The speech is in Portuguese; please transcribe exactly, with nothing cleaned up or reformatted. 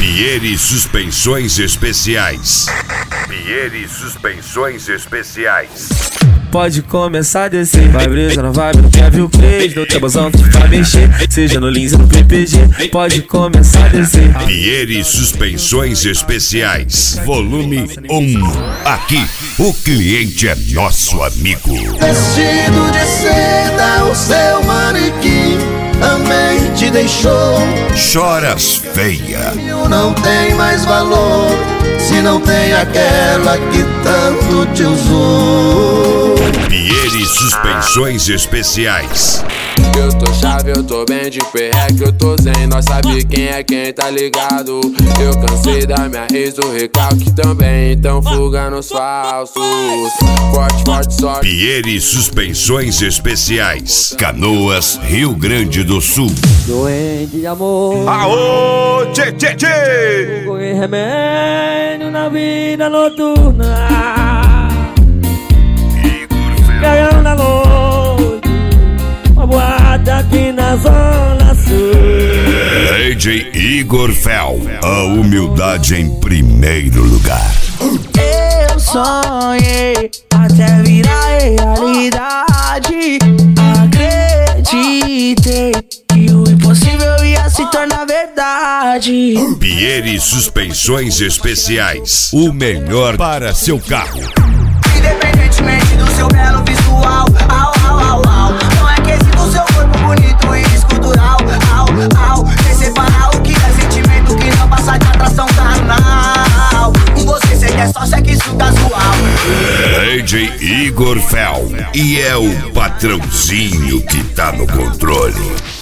Pieri Suspensões Especiais. Pieri Suspensões Especiais. Pode começar a descer, vai brisa na vibe, no Kevin o Crazy, no tabuzão que vai mexer, seja no Lins ou no P P G. Pode começar a descer. Pieri Suspensões Especiais, volume um. Aqui, o cliente é nosso amigo. Vestido de seda, o seu manequim também te deixou. Choras feia. Não tem mais valor se não tem aquela que tanto te usou. Pieri Suspensões Especiais. Eu tô chave, eu tô bem de perreque, eu tô zen, nós sabe quem é quem, tá ligado? Eu cansei da minha ex, o recalque também, então fuga nos falsos. Forte, forte, sorte. Pieri Suspensões Especiais, Canoas, Rio Grande do Sul. Doente de amor. Aô, tchê, tchê, tchê. Correr remédio na vida noturna. Caião na noite, uma boate aqui na Zona Sul. D J Igor Fel, a humildade em primeiro lugar. Eu sonhei até virar realidade. Acreditei que o impossível ia se tornar verdade. Pieri Suspensões Especiais, o melhor para seu carro. Independentemente do seu belo visual, au, au, au, au. Não é quesito seu corpo bonito e escultural, au, au. Separar o que é sentimento que não passa de atração carnal. Com você cê quer só sexo casual. D J Igor Fel, e é o patrãozinho que tá no controle.